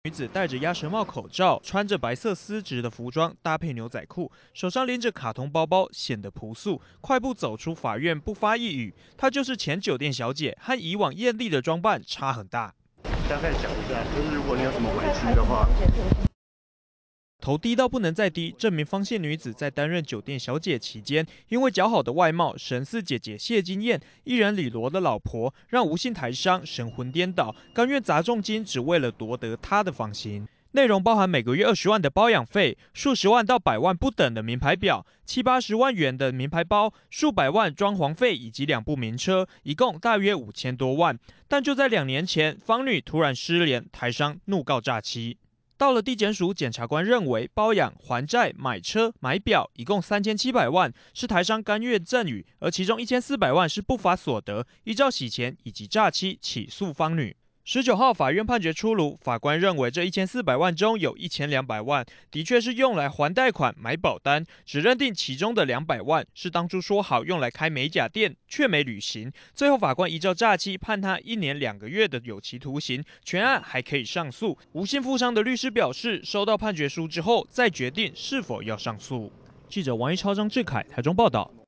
女子戴着鸭舌帽口罩，穿着白色丝质的服装，搭配牛仔裤，手上拎着卡通包包，显得朴素。快步走出法院，不发一语。她就是前酒店小姐，和以往艳丽的装扮差很大。 大概讲一下，就是如果你有什么委屈的话。 头低到不能再低。这名方姓女子在担任酒店小姐期间，因为姣好的外貌，神似姐姐谢金燕、艺人李罗的老婆，让吴姓台商神魂颠倒，甘愿砸重金，只为了夺得她的芳心。内容包含每个月20万的包养费、数十万到100万不等的名牌表、70、80万元的名牌包、数百万装潢费以及2部名车，一共大约5000多万。但就在2年前，方女突然失联，台商怒告诈欺。到了地检署，检察官认为包养、还债、买车、买表，一共3700万，是台商甘愿赠与，而其中1400万是不法所得，依照洗钱以及诈欺起诉方女。19号法院判决出炉，法官认为这1400万中有1200万的确是用来还贷款、买保单，只认定其中的200万是当初说好用来开美甲店，却没履行。最后法官依照诈欺判他1年2个月的有期徒刑，全案还可以上诉。吴姓富商的律师表示，收到判决书之后再决定是否要上诉。记者王一超、张志凯台中报道。